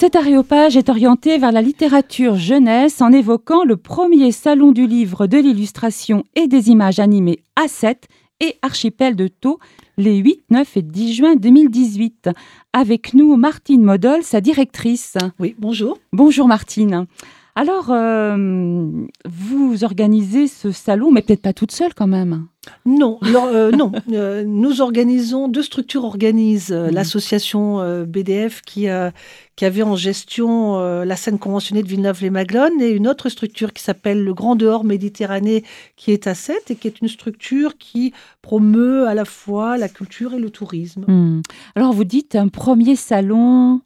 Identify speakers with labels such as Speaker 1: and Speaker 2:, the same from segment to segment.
Speaker 1: Cet aréopage est orienté vers la littérature jeunesse en évoquant le premier salon du livre, de l'illustration et des images animées A7 et Archipel de Thau, les 8, 9 et 10 juin 2018. Avec nous, Martine Modol, sa directrice.
Speaker 2: Oui, bonjour.
Speaker 1: Bonjour Martine. Alors, vous organisez ce salon, mais peut-être pas toute seule quand même.
Speaker 2: Non, nous organisons, deux structures organisent l'association BDF qui avait en gestion la scène conventionnée de Villeneuve-les-Maglones et une autre structure qui s'appelle le Grand Dehors Méditerranée qui est à Sète et qui est une structure qui promeut à la fois la culture et le tourisme.
Speaker 1: Alors, vous dites un premier salon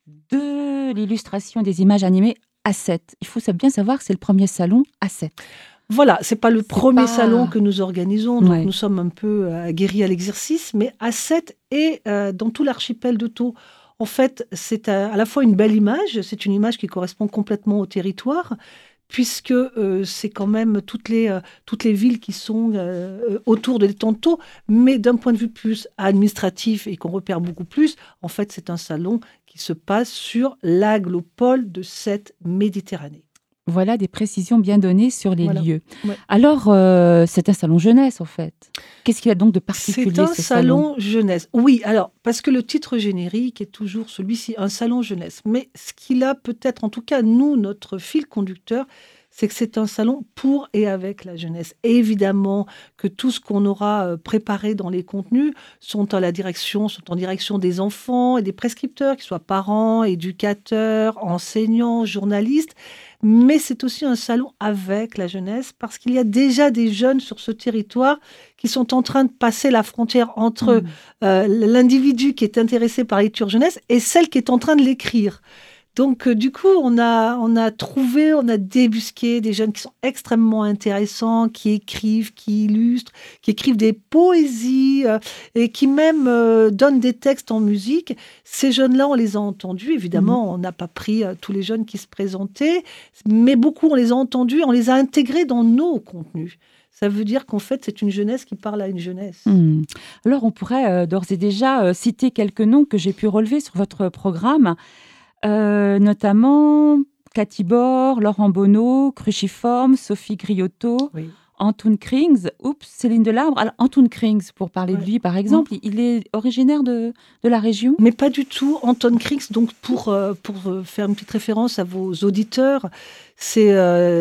Speaker 1: de l'illustration des images animées A7. Il faut bien savoir que c'est le premier salon A7.
Speaker 2: Voilà, c'est pas le premier salon que nous organisons, donc
Speaker 1: ouais.
Speaker 2: Nous sommes un peu aguerris à l'exercice, mais A7 et dans tout l'archipel de Thau. En fait, c'est à la fois une belle image, c'est une image qui correspond complètement au territoire, puisque c'est quand même toutes les villes qui sont autour de l'étang de Thau, mais d'un point de vue plus administratif et qu'on repère beaucoup plus, en fait, c'est un salon qui se passe sur l'aglopole de cette Méditerranée.
Speaker 1: Voilà des précisions bien données sur les lieux.
Speaker 2: Ouais.
Speaker 1: Alors, c'est un salon jeunesse, en fait. Qu'est-ce qu'il y a donc de particulier,
Speaker 2: C'est un
Speaker 1: ce
Speaker 2: salon jeunesse. Oui, alors, parce que le titre générique est toujours celui-ci, un salon jeunesse. Mais ce qu'il a peut-être, en tout cas, nous, notre fil conducteur, c'est que c'est un salon pour et avec la jeunesse. Et évidemment que tout ce qu'on aura préparé dans les contenus sont en direction des enfants et des prescripteurs, qu'ils soient parents, éducateurs, enseignants, journalistes. Mais c'est aussi un salon avec la jeunesse parce qu'il y a déjà des jeunes sur ce territoire qui sont en train de passer la frontière entre l'individu qui est intéressé par la lecture jeunesse et celle qui est en train de l'écrire. Donc, du coup, on a débusqué des jeunes qui sont extrêmement intéressants, qui écrivent, qui illustrent, qui écrivent des poésies et qui même donnent des textes en musique. Ces jeunes-là, on les a entendus. Évidemment, on n'a pas pris tous les jeunes qui se présentaient, mais beaucoup, on les a entendus, on les a intégrés dans nos contenus. Ça veut dire qu'en fait, c'est une jeunesse qui parle à une jeunesse.
Speaker 1: Alors, on pourrait d'ores et déjà citer quelques noms que j'ai pu relever sur votre programme. Notamment Cathy Bord, Laurent Bonneau, Cruciforme, Sophie Griotto,
Speaker 2: oui.
Speaker 1: Antoon Krings, Céline Delarbre. Alors, Antoon Krings, pour parler de lui, par exemple, il est originaire de la région ?
Speaker 2: Mais pas du tout. Antoon Krings, donc pour faire une petite référence à vos auditeurs, c'est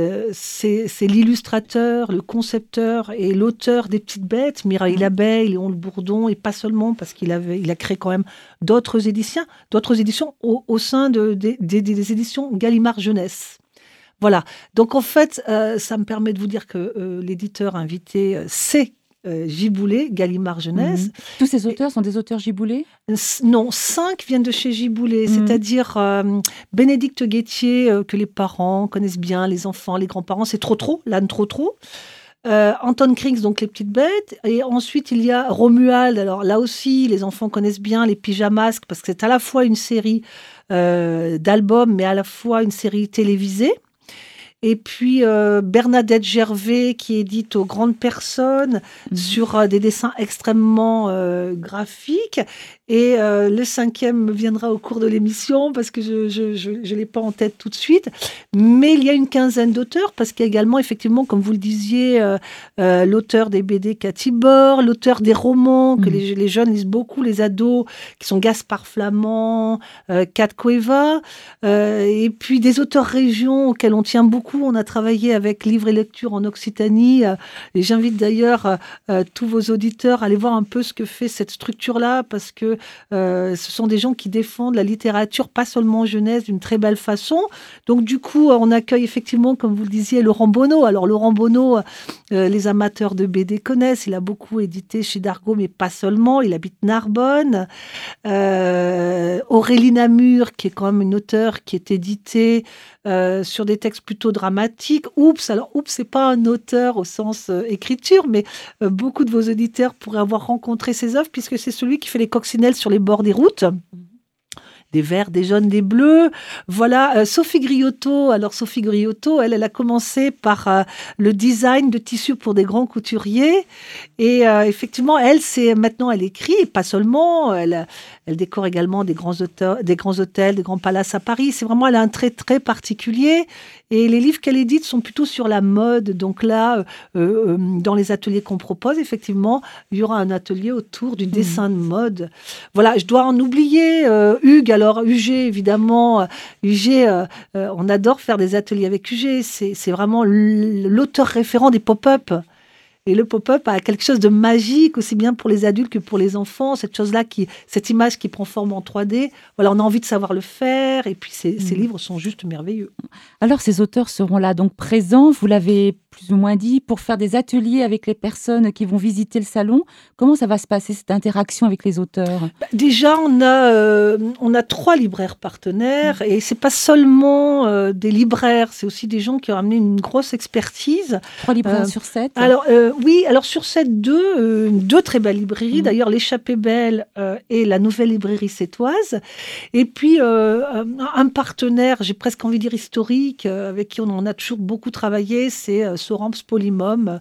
Speaker 2: l'illustrateur, le concepteur et l'auteur des Petites Bêtes, Mireille l'abeille, Léon le Bourdon, et pas seulement, parce qu'il a créé quand même d'autres éditions au sein des éditions Gallimard Jeunesse. Voilà. Donc, en fait, ça me permet de vous dire que l'éditeur invité, c'est Giboulet, Gallimard Jeunesse.
Speaker 1: Tous ces auteurs sont des auteurs Giboulet ?
Speaker 2: Non, 5 viennent de chez Giboulet, c'est-à-dire Bénédicte Guettier, que les parents connaissent bien, les enfants, les grands-parents, c'est Trop, l'âne Trop. Antoon Krings, donc les Petites Bêtes. Et ensuite, il y a Romuald. Alors là aussi, les enfants connaissent bien les Pyjamasques, parce que c'est à la fois une série d'albums, mais à la fois une série télévisée. Et puis Bernadette Gervais qui édite aux grandes personnes sur des dessins extrêmement graphiques. Et le 5e me viendra au cours de l'émission parce que je l'ai pas en tête tout de suite. Mais il y a une quinzaine d'auteurs parce qu'il y a également, effectivement, comme vous le disiez, l'auteur des BD Cathy Bord, l'auteur des romans que les jeunes lisent beaucoup, les ados, qui sont Gaspard Flamand, Kat Cueva, et puis des auteurs régions auxquels on tient beaucoup. On a travaillé avec Livre et Lecture en Occitanie. Et j'invite d'ailleurs tous vos auditeurs à aller voir un peu ce que fait cette structure-là parce que ce sont des gens qui défendent la littérature, pas seulement jeunesse, d'une très belle façon. Donc, du coup, on accueille effectivement, comme vous le disiez, Laurent Bonneau. Alors, Laurent Bonneau, les amateurs de BD connaissent. Il a beaucoup édité chez Dargaud, mais pas seulement. Il habite Narbonne. Aurélie Namur, qui est quand même une auteure qui est éditée sur des textes plutôt dramatiques. Alors, c'est pas un auteur au sens écriture, mais beaucoup de vos auditeurs pourraient avoir rencontré ses œuvres, puisque c'est celui qui fait les coccinelles sur les bords des routes. des verts, des jaunes, des bleus. Voilà, Sophie Griotto. Alors, Sophie Griotto, elle a commencé par le design de tissus pour des grands couturiers. Et effectivement, maintenant, elle écrit, et pas seulement. Elle décore également des grands hôtels, des grands palaces à Paris. Elle a un trait très particulier. Et les livres qu'elle édite sont plutôt sur la mode. Donc là, dans les ateliers qu'on propose, effectivement, il y aura un atelier autour du dessin de mode. Voilà, je dois en oublier Hugues. Alors, UG, évidemment, on adore faire des ateliers avec UG. C'est vraiment l'auteur référent des pop-up. Et le pop-up a quelque chose de magique, aussi bien pour les adultes que pour les enfants. Cette image qui prend forme en 3D. Voilà, on a envie de savoir le faire. Et puis, ces livres sont juste merveilleux.
Speaker 1: Alors, ces auteurs seront là, donc présents, vous l'avez plus ou moins dit, pour faire des ateliers avec les personnes qui vont visiter le salon. Comment ça va se passer, cette interaction avec les auteurs ?
Speaker 2: Déjà, on a 3 libraires partenaires. Et ce n'est pas seulement des libraires, c'est aussi des gens qui ont amené une grosse expertise.
Speaker 1: 3 libraires sur 7 ?
Speaker 2: Oui, alors sur 7, 2 très belles librairies. D'ailleurs, l'Échappée Belle et la Nouvelle Librairie Sétoise. Et puis, un partenaire, j'ai presque envie de dire historique, avec qui on a toujours beaucoup travaillé, c'est Soramps Polymom.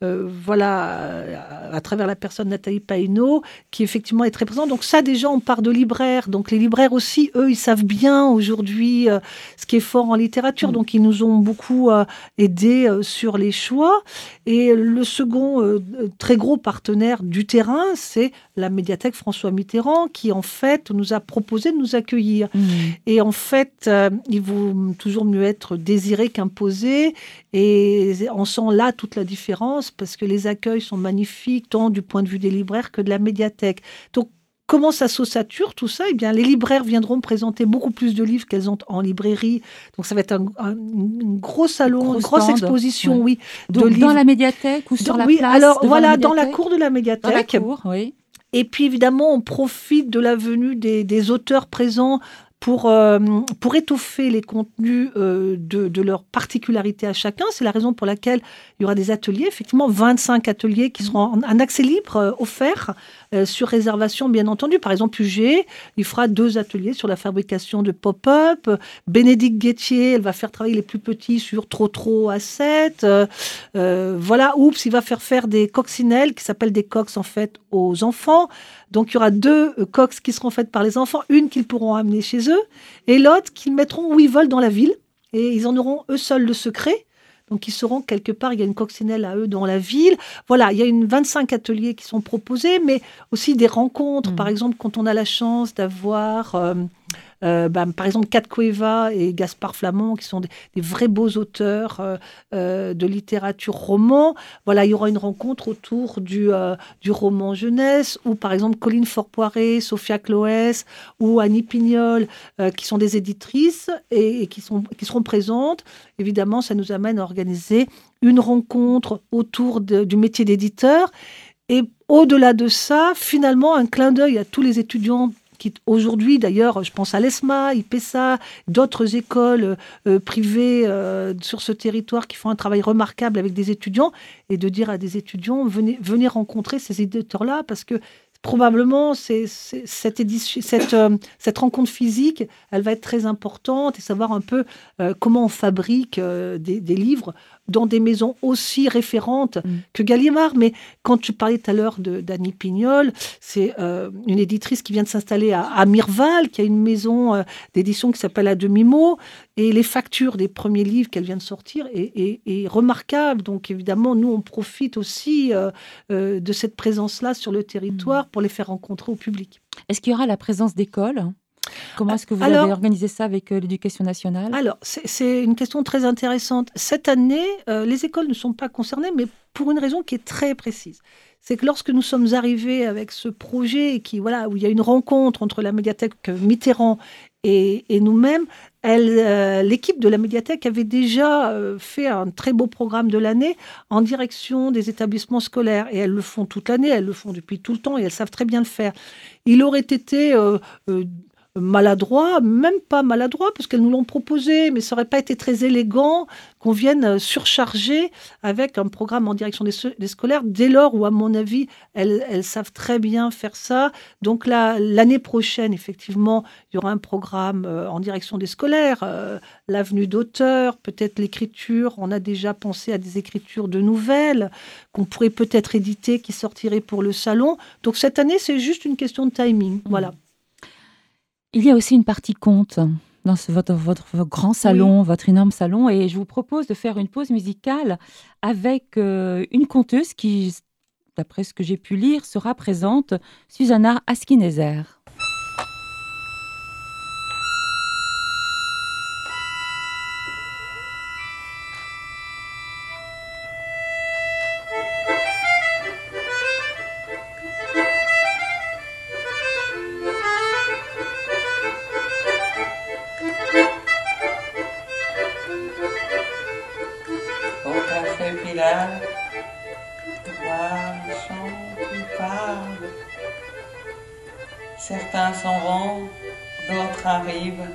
Speaker 2: À travers la personne Nathalie Païneau, qui effectivement est très présente. Donc ça, déjà, on part de libraires. Donc les libraires aussi, eux, ils savent bien aujourd'hui ce qui est fort en littérature. Donc ils nous ont beaucoup aidés sur les choix. Et le second très gros partenaire du terrain, c'est la médiathèque François Mitterrand, qui en fait nous a proposé de nous accueillir. Et en fait, il vaut toujours mieux être désiré qu'imposé. Et on sent là toute la différence, parce que les accueils sont magnifiques, tant du point de vue des libraires que de la médiathèque. Donc, comment ça s'ossature tout ça ? Eh bien, les libraires viendront présenter beaucoup plus de livres qu'elles ont en librairie. Donc, ça va être un gros salon, une grosse exposition, oui.
Speaker 1: Donc, de livres. Dans la médiathèque ou sur la place ?
Speaker 2: Alors, voilà, dans la cour de la médiathèque.
Speaker 1: Dans la cour, oui.
Speaker 2: Et puis, évidemment, on profite de la venue des auteurs présents pour étoffer les contenus de leur particularité à chacun. C'est la raison pour laquelle il y aura des ateliers, effectivement 25 ateliers qui seront en accès libre offerts sur réservation, bien entendu. Par exemple, UG, il fera 2 ateliers sur la fabrication de pop-up. Bénédicte Guettier, elle va faire travailler les plus petits sur Trotro A7. Oups, il va faire des coccinelles qui s'appellent des coques en fait aux enfants. Donc, il y aura 2 coques qui seront faites par les enfants, une qu'ils pourront amener chez eux et l'autre qu'ils mettront où ils veulent dans la ville. Et ils en auront eux seuls le secret. Donc, ils sauront quelque part, il y a une coccinelle à eux dans la ville. Voilà, il y a 25 ateliers qui sont proposés, mais aussi des rencontres. Par exemple, quand on a la chance d'avoir... par exemple, Kat Cueva et Gaspard Flamand, qui sont des vrais beaux auteurs de littérature roman. Voilà, il y aura une rencontre autour du roman jeunesse, ou par exemple Colline Forpoiré, Sophia Cloès ou Annie Pignol, qui sont des éditrices et qui seront présentes. Évidemment, ça nous amène à organiser une rencontre autour du métier d'éditeur. Et au-delà de ça, finalement, un clin d'œil à tous les étudiants qui aujourd'hui, d'ailleurs, je pense à l'ESMA, IPESA, d'autres écoles privées sur ce territoire qui font un travail remarquable avec des étudiants, et de dire à des étudiants, venez rencontrer ces éditeurs-là, parce que probablement, cette rencontre physique, elle va être très importante, et savoir un peu comment on fabrique des livres dans des maisons aussi référentes que Gallimard. Mais quand tu parlais tout à l'heure d'Annie Pignol, c'est une éditrice qui vient de s'installer à Mirval, qui a une maison d'édition qui s'appelle À Demi-Mot, et les factures des premiers livres qu'elle vient de sortir est remarquable. Donc évidemment, nous, on profite aussi de cette présence-là sur le territoire pour les faire rencontrer au public.
Speaker 1: Est-ce qu'il y aura la présence d'écoles ? Comment est-ce que vous avez organisé ça avec l'Éducation nationale ?
Speaker 2: Alors, c'est une question très intéressante. Cette année, les écoles ne sont pas concernées, mais pour une raison qui est très précise. C'est que lorsque nous sommes arrivés avec ce projet où il y a une rencontre entre la médiathèque Mitterrand et nous-mêmes, l'équipe de la médiathèque avait déjà fait un très beau programme de l'année en direction des établissements scolaires. Et elles le font toute l'année, elles le font depuis tout le temps et elles savent très bien le faire. Il aurait été maladroit, même pas maladroit, parce qu'elles nous l'ont proposé, mais ça n'aurait pas été très élégant qu'on vienne surcharger avec un programme en direction des scolaires, dès lors où, à mon avis, elles savent très bien faire ça. Donc l'année prochaine, effectivement, il y aura un programme en direction des scolaires, l'avenue d'auteur, peut-être l'écriture. On a déjà pensé à des écritures de nouvelles qu'on pourrait peut-être éditer, qui sortiraient pour le salon. Donc cette année, c'est juste une question de timing. Voilà.
Speaker 1: Il y a aussi une partie conte dans votre grand salon, votre énorme salon, et je vous propose de faire une pause musicale avec une conteuse qui, d'après ce que j'ai pu lire, sera présente, Susanna Askinezer.
Speaker 3: Certains s'en vont, d'autres arrivent.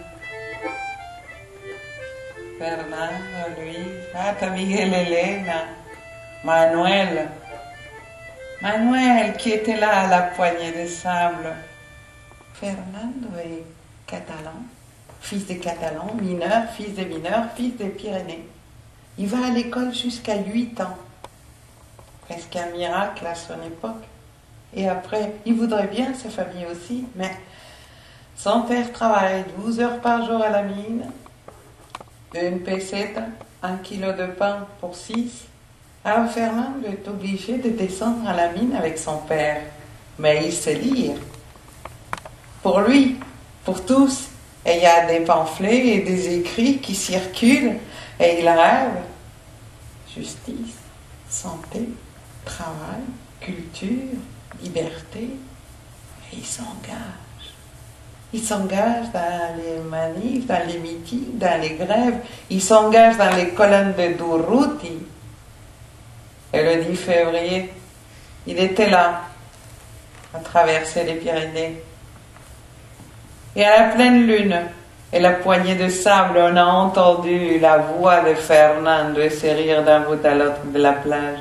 Speaker 3: Fernando, Luis, Miguel, Elena, Manuel. Manuel qui était là à la poignée de sable. Fernando est catalan, fils des Catalans, mineur, fils des mineurs, fils des Pyrénées. Il va à l'école jusqu'à 8 ans. Presque un miracle à son époque. Et après, il voudrait bien sa famille aussi, mais son père travaille 12 heures par jour à la mine, une peseta, 1 kilo de pain pour 6. Alors Fernando est obligé de descendre à la mine avec son père, mais il sait lire. Pour lui, pour tous, et il y a des pamphlets et des écrits qui circulent, et il rêve. Justice, santé, travail, culture, liberté, et il s'engage. Il s'engage dans les manifs, dans les meetings, dans les grèves. Il s'engage dans les colonnes de Durruti. Et le 10 février, il était là, à traverser les Pyrénées. Et à la pleine lune et la poignée de sable, on a entendu la voix de Fernando et ses rires d'un bout à l'autre de la plage.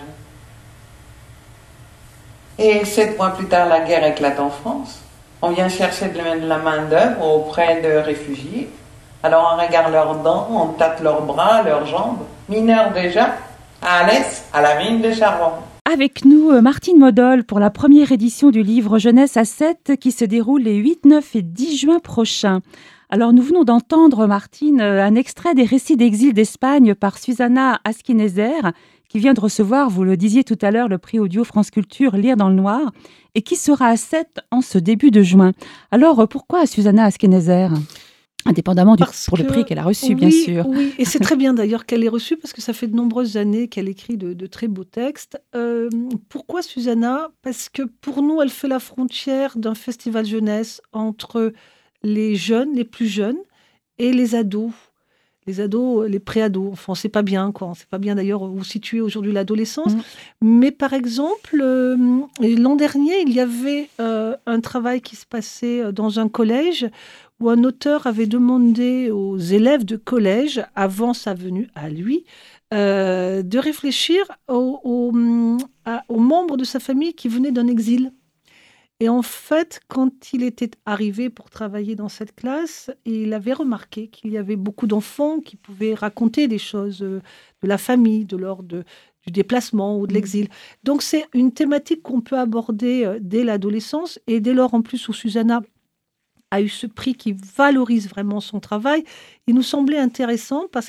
Speaker 3: Et 7 mois plus tard, la guerre éclate en France. On vient chercher de la main-d'œuvre auprès de réfugiés. Alors on regarde leurs dents, on tâte leurs bras, leurs jambes. Mineurs déjà, à Alès, à la mine de charbon.
Speaker 1: Avec nous, Martine Modol pour la première édition du livre Jeunesse à 7 qui se déroule les 8, 9 et 10 juin prochains. Alors nous venons d'entendre, Martine, un extrait des récits d'exil d'Espagne par Susanna Askinezer, qui vient de recevoir, vous le disiez tout à l'heure, le prix audio France Culture Lire dans le Noir, et qui sera à 7 en ce début de juin. Alors, pourquoi Susanna Askinezer ? Indépendamment pour le prix qu'elle a reçu, bien sûr.
Speaker 2: Oui, et c'est très bien d'ailleurs qu'elle ait reçu, parce que ça fait de nombreuses années qu'elle écrit de très beaux textes. Pourquoi Susanna ? Parce que pour nous, elle fait la frontière d'un festival jeunesse entre les jeunes, les plus jeunes, et les ados. Les ados, les pré-ados, enfin, on ne sait pas bien, quoi. On ne sait pas bien d'ailleurs où situer aujourd'hui l'adolescence. Mais par exemple, l'an dernier, il y avait un travail qui se passait dans un collège où un auteur avait demandé aux élèves de collège, avant sa venue à lui, de réfléchir aux membres de sa famille qui venaient d'un exil. Et en fait, quand il était arrivé pour travailler dans cette classe, il avait remarqué qu'il y avait beaucoup d'enfants qui pouvaient raconter des choses de la famille, de l'ordre du déplacement ou de l'exil. Donc c'est une thématique qu'on peut aborder dès l'adolescence, et dès lors en plus où Susanna a eu ce prix qui valorise vraiment son travail, il nous semblait intéressant parce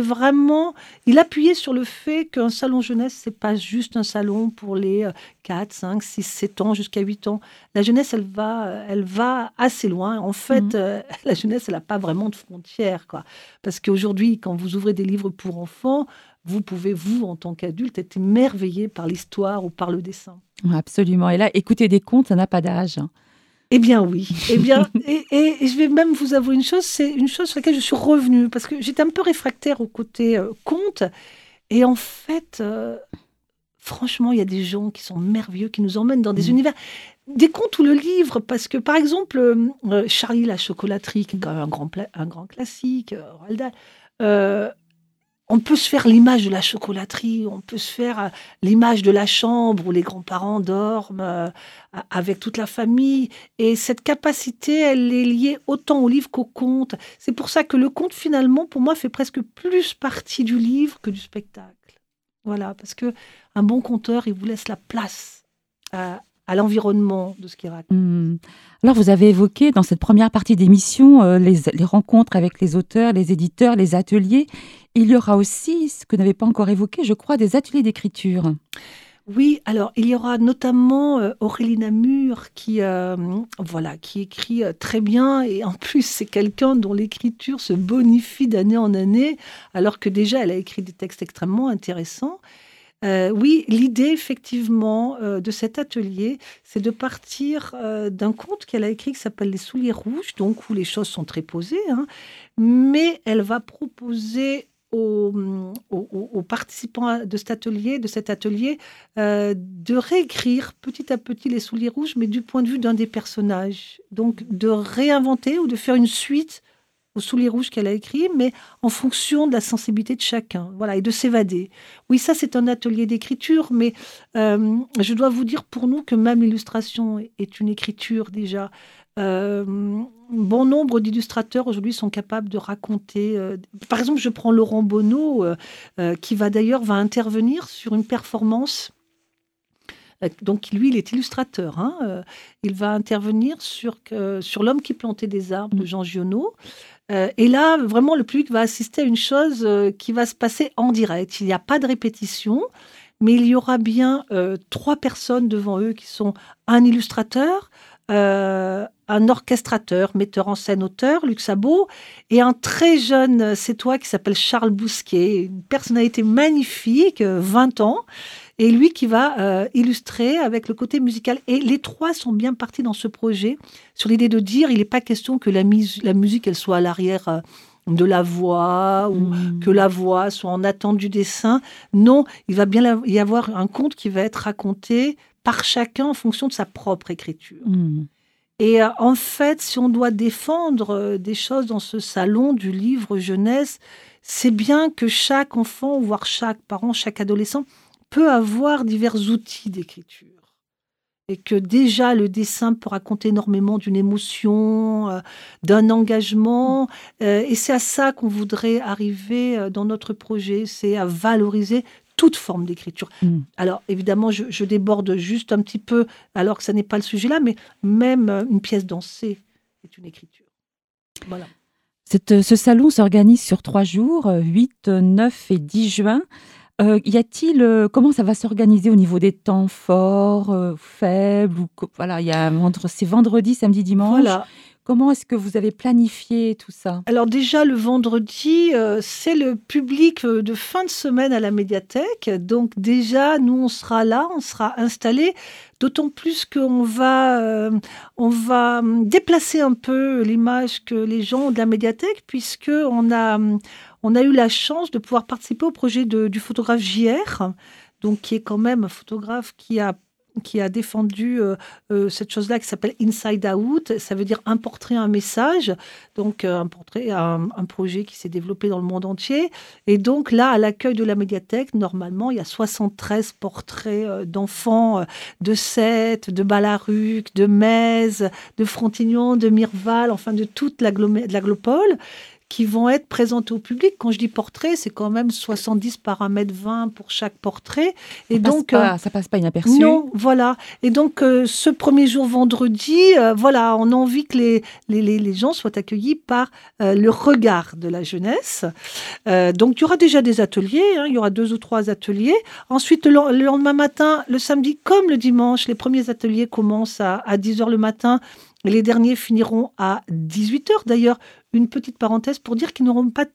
Speaker 2: il appuyait sur le fait qu'un salon jeunesse, c'est pas juste un salon pour les 4, 5, 6, 7 ans jusqu'à 8 ans. La jeunesse, elle va assez loin. En fait, la jeunesse, elle n'a pas vraiment de frontières, quoi. Parce qu'aujourd'hui, quand vous ouvrez des livres pour enfants, vous pouvez, vous, en tant qu'adulte, être émerveillé par l'histoire ou par le dessin.
Speaker 1: Absolument. Et là, écouter des contes, ça n'a pas d'âge.
Speaker 2: Eh bien oui, et je vais même vous avouer une chose, c'est une chose sur laquelle je suis revenue, parce que j'étais un peu réfractaire au côté conte, et en fait, franchement, il y a des gens qui sont merveilleux, qui nous emmènent dans des univers, des contes ou le livre, parce que par exemple, Charlie la chocolaterie, qui est quand même un grand classique, Roald Dahl, on peut se faire l'image de la chocolaterie, on peut se faire l'image de la chambre où les grands-parents dorment avec toute la famille. Et cette capacité, elle est liée autant au livre qu'au conte. C'est pour ça que le conte, finalement, pour moi, fait presque plus partie du livre que du spectacle. Voilà, parce que un bon conteur, il vous laisse la place à l'environnement de ce qu'il raconte.
Speaker 1: Alors, vous avez évoqué dans cette première partie d'émission les rencontres avec les auteurs, les éditeurs, les ateliers. Il y aura aussi, ce que vous n'avez pas encore évoqué, je crois, des ateliers d'écriture.
Speaker 2: Oui, alors il y aura notamment Aurélie Namur qui écrit très bien, et en plus c'est quelqu'un dont l'écriture se bonifie d'année en année, alors que déjà elle a écrit des textes extrêmement intéressants. Oui, l'idée effectivement de cet atelier, c'est de partir d'un conte qu'elle a écrit qui s'appelle Les Souliers Rouges, donc où les choses sont très posées, mais elle va proposer aux participants de cet atelier, de réécrire petit à petit Les Souliers Rouges, mais du point de vue d'un des personnages. Donc, de réinventer ou de faire une suite aux Souliers Rouges qu'elle a écrit, mais en fonction de la sensibilité de chacun, voilà, et de s'évader. Oui, ça, c'est un atelier d'écriture, mais je dois vous dire pour nous que même l'illustration est une écriture déjà. Bon nombre d'illustrateurs aujourd'hui sont capables de raconter. Par exemple, je prends Laurent Bonneau, qui va intervenir sur une performance. Donc lui, il est illustrateur. Il va intervenir sur L'homme qui plantait des arbres de Jean Giono. Et là, vraiment, le public va assister à une chose qui va se passer en direct. Il n'y a pas de répétition, mais il y aura bien 3 personnes devant eux qui sont un illustrateur, un orchestrateur, metteur en scène, auteur, Luc Sabot, et un très jeune Sétois qui s'appelle Charles Bousquet, une personnalité magnifique, 20 ans, et lui qui va illustrer avec le côté musical. Et les 3 sont bien partis dans ce projet, sur l'idée de dire, il n'est pas question que la musique, elle soit à l'arrière de la voix, ou que la voix soit en attente du dessin. Non, il va bien y avoir un conte qui va être raconté par chacun en fonction de sa propre écriture. Et en fait, si on doit défendre des choses dans ce salon du livre jeunesse, c'est bien que chaque enfant, voire chaque parent, chaque adolescent, peut avoir divers outils d'écriture. Et que déjà, le dessin peut raconter énormément d'une émotion, d'un engagement. Et c'est à ça qu'on voudrait arriver dans notre projet, c'est à valoriser toute forme d'écriture. Alors, évidemment, je déborde juste un petit peu, alors que ça n'est pas le sujet là, mais même une pièce dansée est une écriture. Voilà.
Speaker 1: Ce salon s'organise sur 3 jours, 8, 9 et 10 juin. Comment ça va s'organiser au niveau des temps forts, faibles voilà, c'est vendredi, samedi, dimanche.
Speaker 2: Voilà.
Speaker 1: Comment est-ce que vous avez planifié tout ça ?
Speaker 2: Alors déjà, le vendredi, c'est le public de fin de semaine à la médiathèque. Donc déjà, nous, on sera là, on sera installés. D'autant plus qu'on va déplacer un peu l'image que les gens ont de la médiathèque, puisqu'on a eu la chance de pouvoir participer au projet du photographe JR, donc qui est quand même un photographe qui a défendu cette chose-là qui s'appelle Inside Out. Ça veut dire un portrait, un message. Donc, un projet qui s'est développé dans le monde entier. Et donc, là, à l'accueil de la médiathèque, normalement, il y a 73 portraits d'enfants de Sète, de Ballaruc, de Metz, de Frontignan, de Mirval, enfin, de toute l'aglopole, qui vont être présentés au public. Quand je dis portrait, c'est quand même 70 par 1,20 m pour chaque portrait. Et
Speaker 1: ça passe pas inaperçu.
Speaker 2: Non, voilà. Et donc, ce premier jour, vendredi, voilà, on a envie que les gens soient accueillis par le regard de la jeunesse. Donc, il y aura déjà des ateliers, il y aura 2 ou 3 ateliers. Ensuite, le lendemain matin, le samedi comme le dimanche, les premiers ateliers commencent à 10h le matin. Les derniers finiront à 18h. D'ailleurs, une petite parenthèse pour dire qu'ils n'auront pas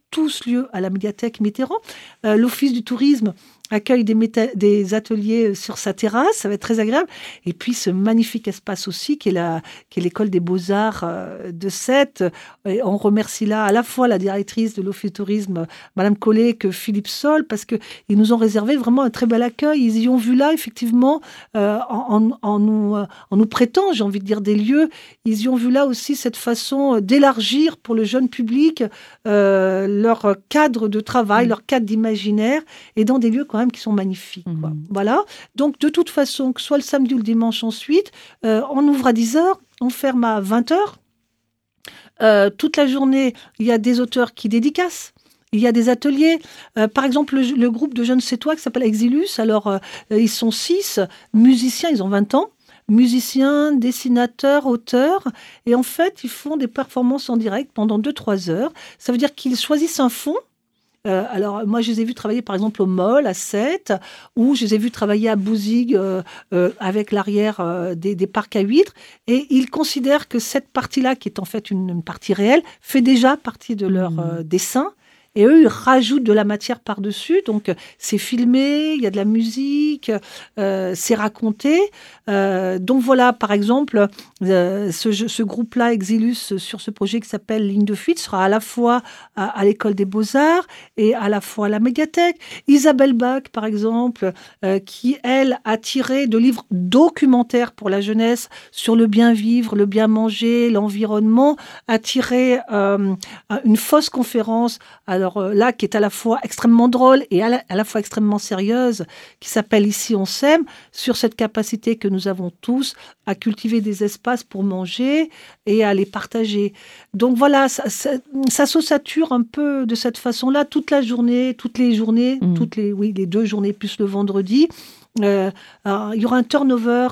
Speaker 2: tous lieu à la médiathèque Mitterrand. L'Office du tourisme accueille des ateliers sur sa terrasse, ça va être très agréable. Et puis ce magnifique espace aussi qui est l'école des Beaux-Arts de Sète. Et on remercie là à la fois la directrice de l'Office du tourisme, Madame Collet, que Philippe Sol, parce qu'ils nous ont réservé vraiment un très bel accueil. Ils y ont vu là, effectivement, en nous prêtant, j'ai envie de dire, des lieux, ils y ont vu là aussi cette façon d'élargir pour le jeune public leur cadre de travail, leur cadre d'imaginaire, et dans des lieux quand même qui sont magnifiques. Quoi. Voilà. Donc, de toute façon, que ce soit le samedi ou le dimanche ensuite, on ouvre à 10h, on ferme à 20h. Toute la journée, il y a des auteurs qui dédicacent. Il y a des ateliers. Par exemple, le groupe de jeunes sétois qui s'appelle Exilus. Alors, ils sont 6 musiciens, ils ont 20 ans. Musiciens, dessinateurs, auteurs. Et en fait, ils font des performances en direct pendant 2-3 heures. Ça veut dire qu'ils choisissent un fond. Alors, moi, je les ai vus travailler, par exemple, au Mol, à Sète, ou je les ai vus travailler à Bouzigues avec l'arrière des parcs à huîtres. Et ils considèrent que cette partie-là, qui est en fait une partie réelle, fait déjà partie de leur dessin. Et eux, ils rajoutent de la matière par-dessus. Donc, c'est filmé, il y a de la musique, c'est raconté. Donc, voilà, par exemple, ce groupe-là, Exilus, sur ce projet qui s'appelle Ligne de fuite, sera à la fois à l'École des Beaux-Arts et à la fois à la médiathèque. Isabelle Bach, par exemple, qui, elle, a tiré de livres documentaires pour la jeunesse sur le bien vivre, le bien manger, l'environnement, a tiré une fausse conférence alors là, qui est à la fois extrêmement drôle et à la fois extrêmement sérieuse, qui s'appelle « Ici, on s'aime », sur cette capacité que nous avons tous à cultiver des espaces pour manger et à les partager. Donc voilà, ça s'ossature un peu de cette façon-là, toute la journée, toutes les journées, les 2 journées plus le vendredi. Il y aura un turnover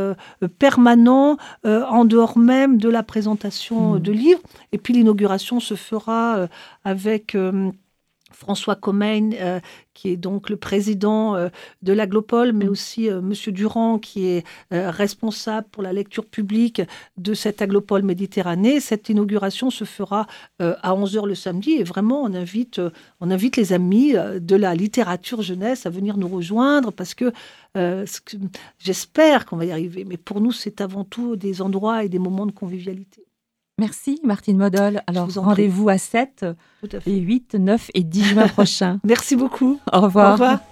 Speaker 2: permanent en dehors même de la présentation de livres. Et puis l'inauguration se fera avec François Commein, qui est donc le président de l'Aglopole, mais aussi Monsieur Durand, qui est responsable pour la lecture publique de cette Aglopole Méditerranée. Cette inauguration se fera à 11h le samedi, et vraiment on invite les amis de la littérature jeunesse à venir nous rejoindre, parce que j'espère qu'on va y arriver, mais pour nous c'est avant tout des endroits et des moments de convivialité.
Speaker 1: Merci Martine Modol. Alors rendez-vous à Sète les 8, 9 et 10 juin prochains.
Speaker 2: Merci beaucoup.
Speaker 1: Au revoir.
Speaker 2: Au revoir.